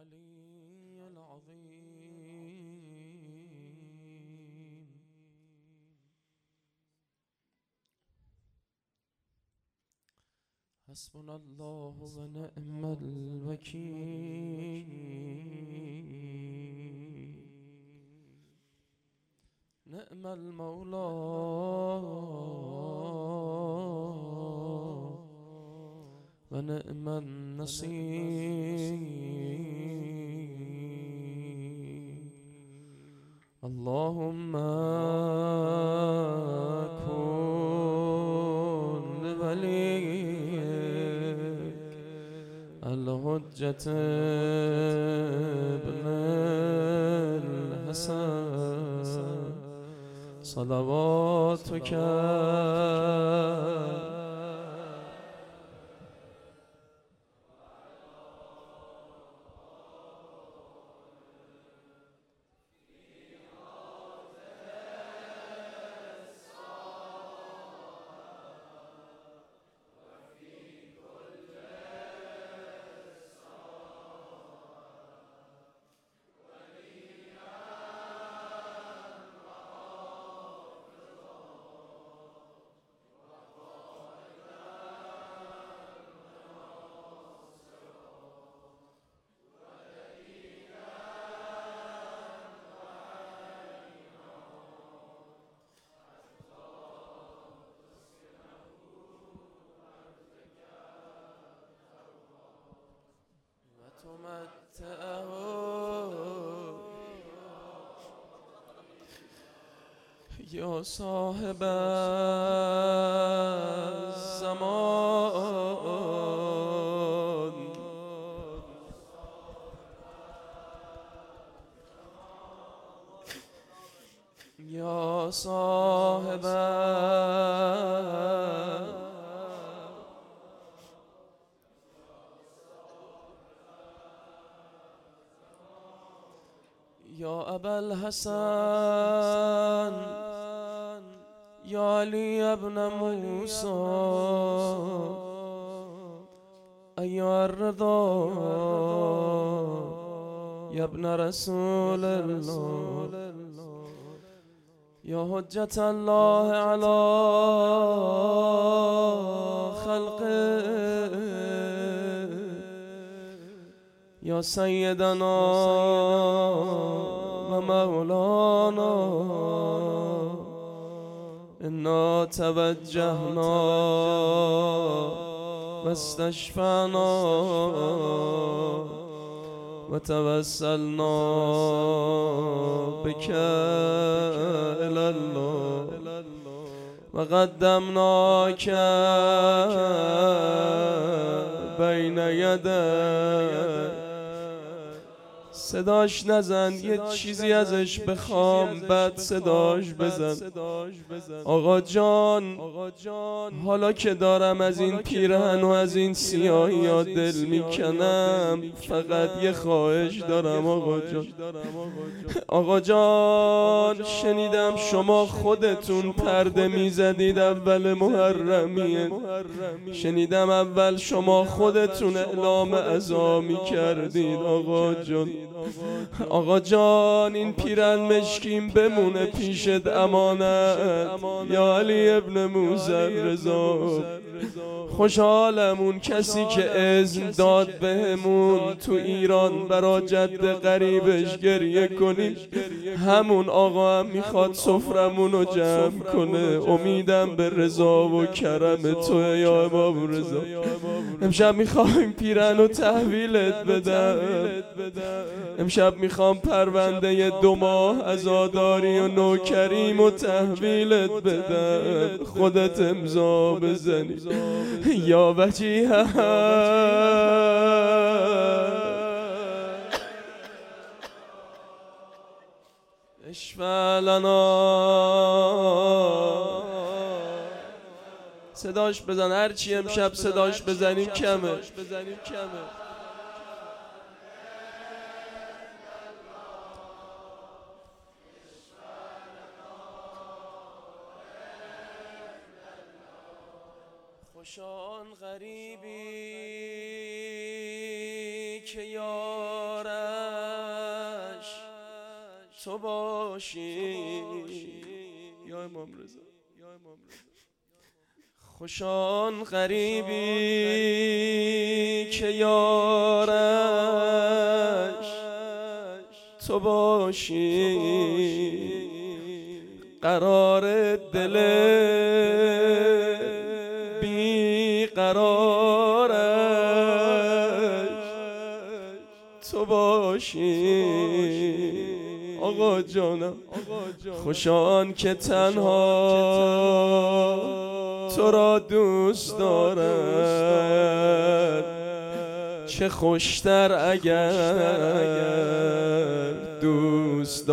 العلي العظيم. حسبنا الله ونعم الوكيل. نعم المولى ونعم النصير. اللهم كن لوليك الحجة ابن الحسن صلواتك وتمتعه يا صاحب الزمان. يا صاحب يا أبا الحسن يا علي ابن موسى أيها الرضا يا ابن رسول الله يا حجة الله على خلقه يا سيدنا ومولانا إنا توجهنا واستشفعنا وتوسلنا بك إلى الله وقدمناك بين يديك. صداش نزن، یه چیزی ازش بخوام بعد صداش بزن. آقا جان حالا که دارم از این پیرهن و از این سیاهی ها دل میکنم، فقط یه خواهش دارم آقا جان. آقا جان شنیدم شما خودتون پرده میزدید اول محرمیه، شنیدم اول شما خودتون اعلام عزا میکردید. آقا جان آقا جان این پیرن مشکین بمونه پیشت امانت. یا علی ابن موسی رضا خوشحالم اون کسی که اذن داد بهمون تو ایران برا جد قریبش گریه کنیم، همون آقا هم میخواد سفرمونو جمع کنه. امیدم به رضا و کرم تو یا امام رضا. امشب میخوایم پیرنو تحویلت بدم، امشب میخوام پرونده 2 ماه عزاداری و نوکریم و تحویلت بدم، خودت امضا بزنی یا وجیه. اشفع لنا. صداش بزن، هرچی امشب صداش بزنیم کمه. خوشان غریبی که یارم تو باشی یا امام رضا. خوشان غریبی که یارش تو باشی، قرار دل بی قرارش تو باشی. آقا جانم خوشان که تنها تو را دوست دارد، چه خوشتر اگر دوست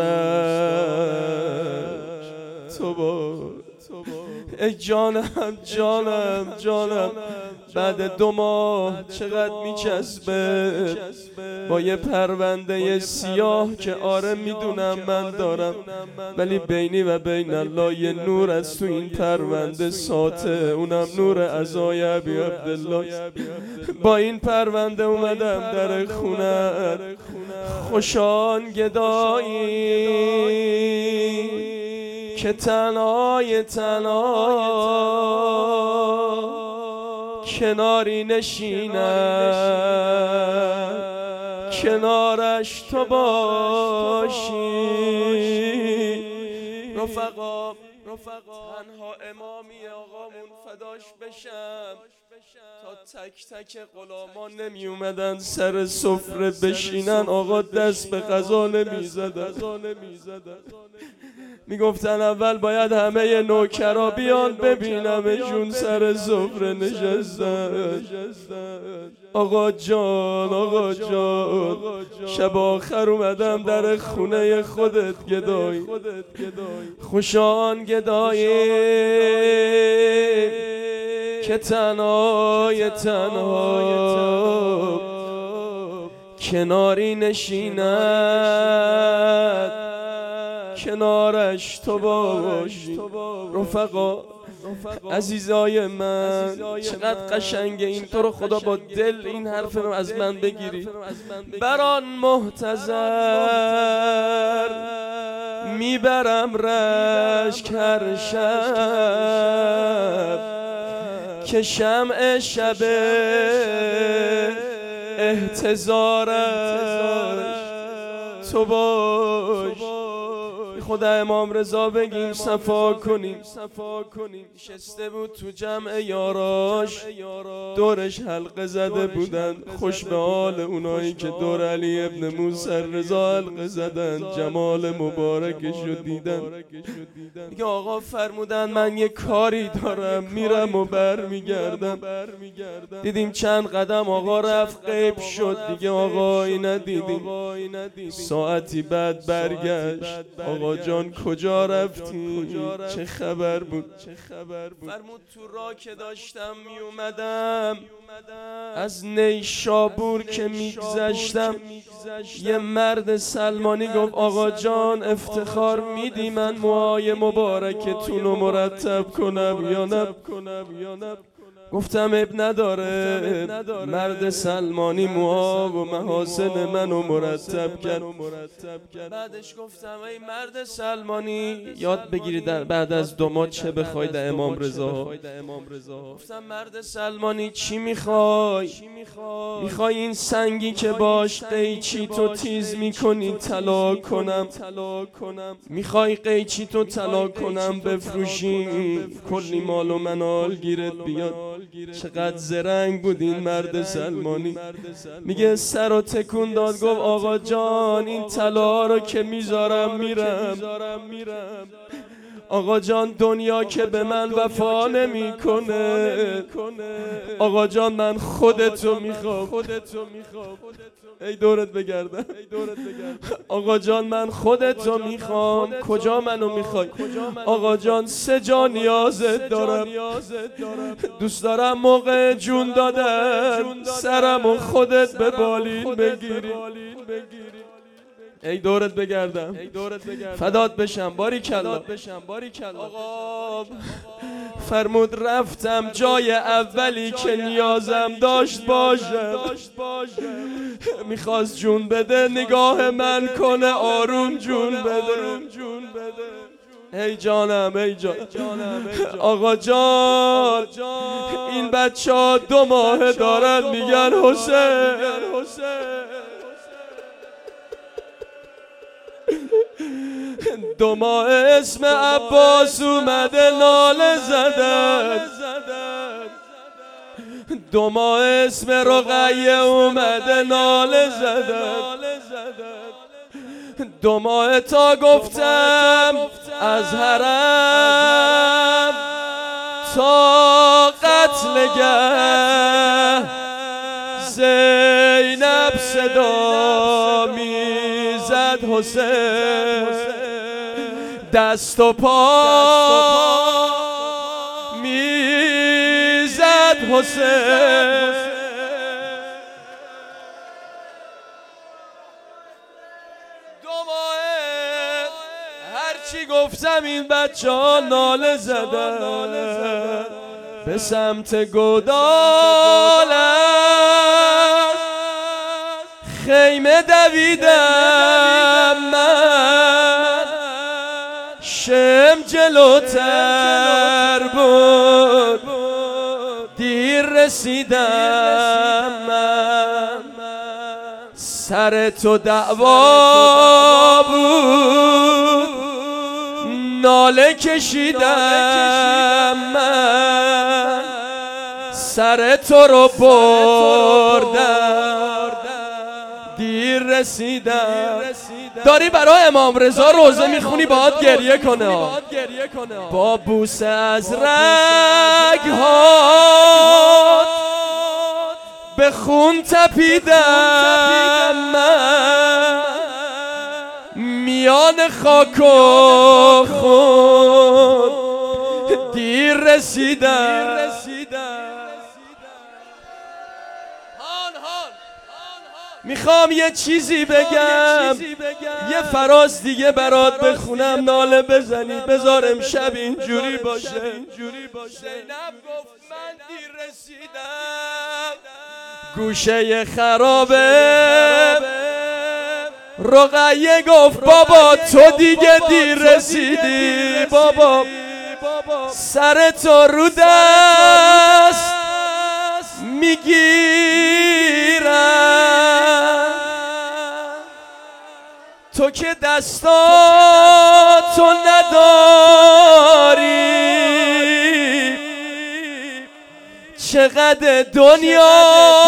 دارد تو با. ای جانم جانم جانم، بعد 2 ماه چقدر میچسبه با یه پرونده سیاه که آره میدونم من دارم، ولی بینی و بین الله یه نور از تو این پرونده ساته، اونم نور عزای ابی عبدالله. با این پرونده اومدم در خونه، خوشان گدایی که تنهای کناری نشینم، کنارش تو باشی. رفقا تنها امامی آقامون فداش بشم، تا تک تک غلامان نمی اومدن سر سفره بشینن آقا دست به غذا نمی زدن. می گفتن اول باید همه نوکرا بیان ببینمشون سر سفره نشستن. آقا جان شب آخر اومدم در خونه خودت گدایی، خوشان گدایی که تنهای کناری نشیند، کنارش تو باشی. رفقا عزیزای من چقدر قشنگه، این تو رو خدا با دل این حرف رو از من بگیری. بران محتضر میبرم رشک هر شب، که شمع شب احتضارش تو باش. خدا امام رضا بگیم صفا کنیم. نشسته بود تو جمع یاراش، دورش حلقه زده بودن، خوش به حال اونایی که دور علی ابن موسی رضا حلقه زدن، جمال مبارکش رو دیدن. میگه آقا فرمودن من یه کاری دارم میرم و برمیگردم. دیدیم چند قدم آقا رفت غیب شد، دیگه آقایی ندیدیم. ساعتی بعد برگشت، آقا جان کجا رفتی؟ چه خبر بود؟ فرمود تو راه که داشتم می اومدم از نیشابور که میگذشتم، یه مرد سلمانی گفت آقا جان افتخار میدی من موهای مبارکتون رو مرتب کنم یا نه؟ گفتم اب نداره. مرد سلمانی موها و محاسن منو مرتب کرد. بعدش گفتم ای مرد سلمانی یاد بگیری بعد از 2 ماه چه بخوای در امام رضا. گفتم مرد سلمانی چی میخوای؟ میخوای این سنگی که باش قیچی تو تیز میکنی طلا کنم؟ میخوای قیچی تو طلا کنم بفروشی کلی مال و منال گیرت بیاد؟ چقدر زرنگ بود این مرد سلمانی. میگه سر و تکون داد گفت آقا جان این طلا رو که میذارم میرم. آقا جان دنیا که به من وفا نمیکنه. آقا جان من خودتو میخوام. ای دورت بگردم. آقا جان من خودتو میخوام. کجا منو میخوای؟ آقا جان 3 جا نیازت دارم. دوست دارم موقع جون دادن سرم و خودت به بالین بگیری. ای دورت بگردم. فدات بشم. باریکلا. آقا فرمود رفتم جای اولی که نیازم داشت باشم. میخواست جون بده نگاه من کنه آروم جون بده. ای جانم ای جانم آقا جان این بچه ها 2 ماه دارن میگن حسین. 2 ماه اسم عباس اومده ناله زدن. 2 ماه اسم رقیه اومده ناله زدن. 2 ماه تا گفتم از حرم تا قتلگه زینب صدا میزد حسین. دست و پا میزد حسین. هرچی گفتم این بچه ها ناله زدن. به سمت گودالم خیمه دویدم من. شم جلوتر بود دیر رسیدم من. سر تو دعوا بود ناله کشیدم من. سر تو رو بردم دیر رسیدم. داری برای امام رضا روزه میخونی باید گریه کنه. با بوسه از رگ‌هات به خون تپیدم من. میان خاک و خون دیر رسیدم. میخوام یه چیزی بگم، یه فراز دیگه برات بخونم ناله بزنی. بذار امشب اینجوری باشه. زینب گفت من دیر رسیدم گوشه خرابه. رقیه گفت بابا تو دیگه دیر رسیدی بابا. سر تو رو دست میگیرم. تو که دستاتو نداری. چقدر دنیا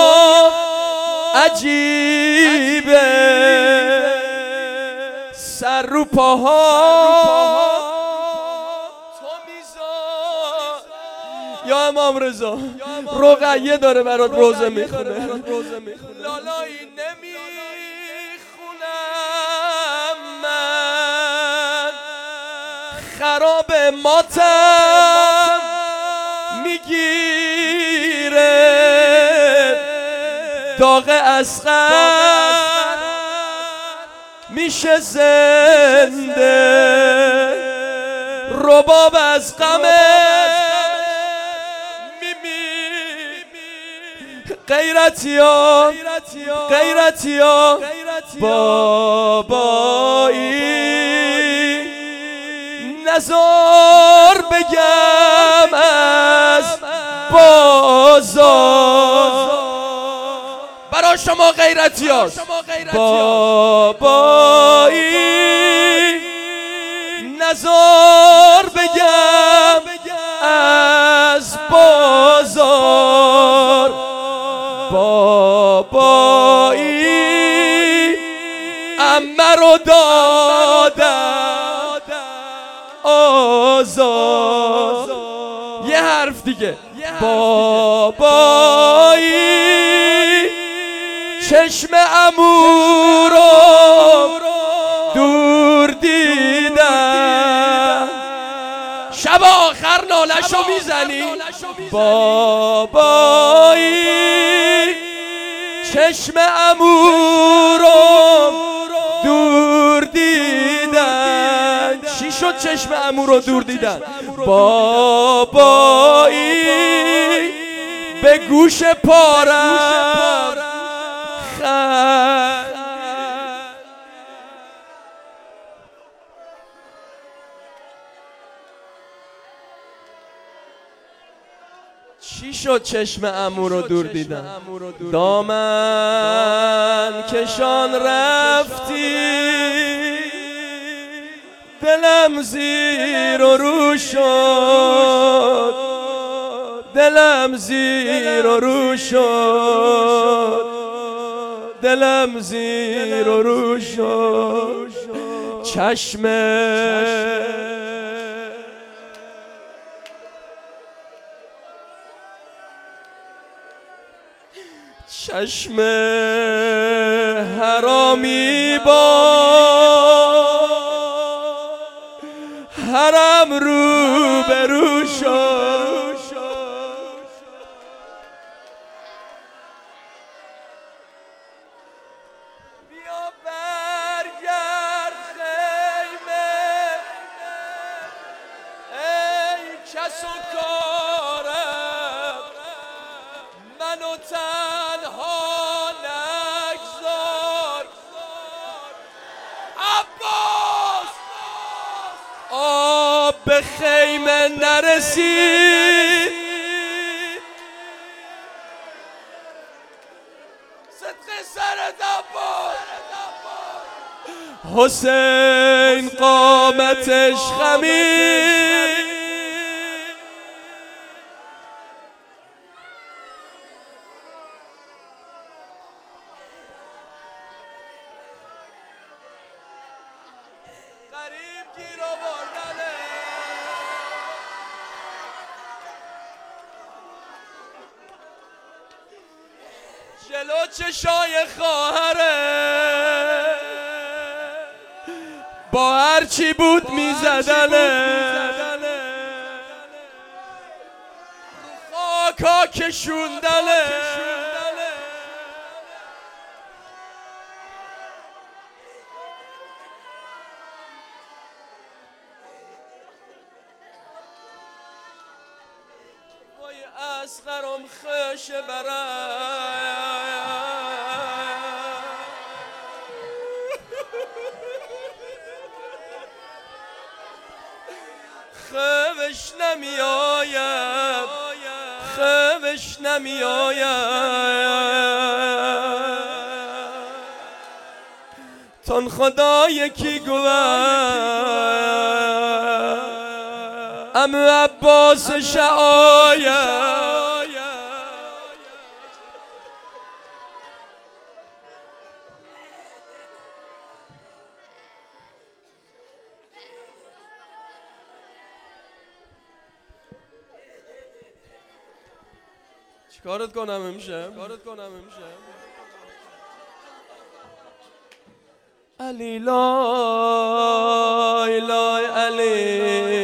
عجیبه. سر رو پاها تو میذار. یا امام رضا رقیه داره برات روزه میخونه. لالایی نمیخونم من. خراب ماتم میگیره. داغ اصغر میشه زنده. رباب از غمه غیرتیا بابایی نزار بگم از بازار. برا شما غیرتیا بابایی نزار بگم از بازار. بابایی عمه رو دادم آزار. یه حرف دیگه. بابایی چشم عمو رو دور دیدم. شب آخر نالشو میزنی. بابایی چشم عمو رو دور دیدن. چی شد چشم عمو رو دور دیدن؟ بابایی به گوش پارم چی شد چشم عمو رو دور دیدم؟ دامن کشان رفتی، دلم زیر و رو شد، دلم زیر و رو شد، دلم زیر و رو شد. چشم چشم حرامی با حرم رو به رو شد. بیا برگرد خیمه ای کس و کارم، منو تنها نگذار. عباس آب به خیمه نرسید، صدق سرت عباس. حسین قامتش خمید، غریب گیر آوردنه. جلو چشای خواهره با هرچی بود میزدنه، خاکا کشوندنه. وای اصغرم خش برم، خوش نمی آید، خوش نمی آید. تن خدا یکی گوه عمو عباس شعاید. چیکارت کنم امشب؟ علی لای لای علی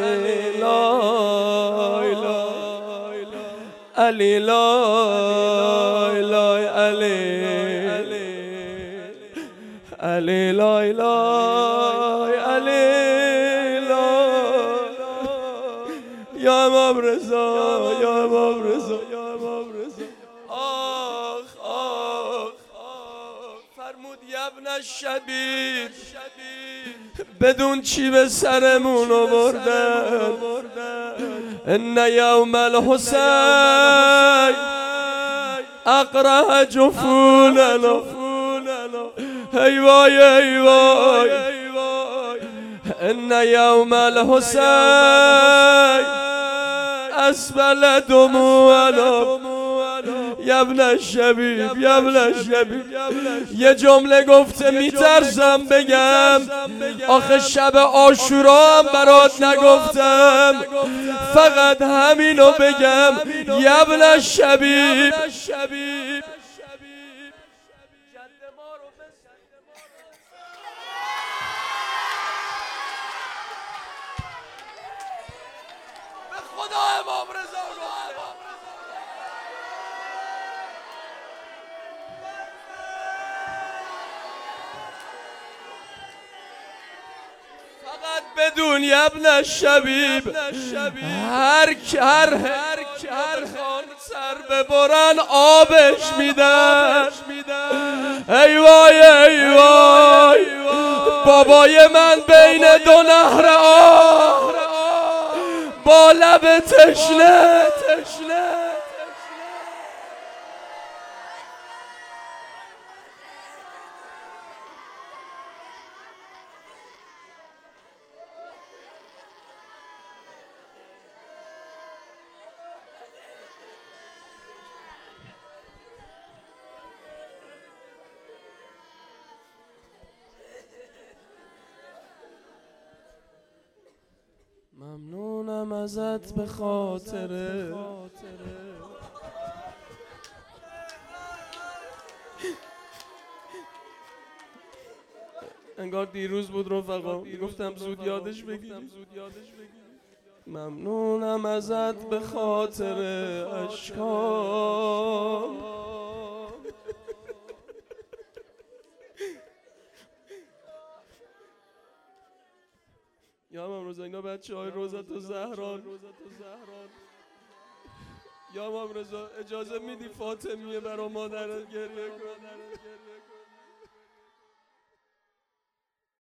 لای لای علی لای لای علی علی لای لای علی لای یا امام رضا یا امام رضا یا امام رضا. آخ آخ فرمود یبن الشبیب بدون چی به سرمون آوردن. ان یوم الحسین اقرح جفوننا. ای وای ای وای ان یوم الحسین اسبل دموعنا. یبن الشبیب یبن الشبیب یه جمله گفته میترسم بگم، آخه شب عاشورا هم برات نگفتم، فقط همینو بگم. یبن الشبیب به خدا امام رضا فقط بدون یبن الشبیب، هر کرخان سر ببرن آبش میدن. ای وای ای وای بابای من بین دو نهر آب با لب تشنه. ممنونم ازت به خاطره انگار دیروز بود رفقا، گفتم زود یادش بگیری. ممنونم ازت به خاطر اشکام. یا امام رضا اینا بچه های روزت و زهران. یا امام رضا اجازه میدی فاطمیه برا مادرت گریه کن؟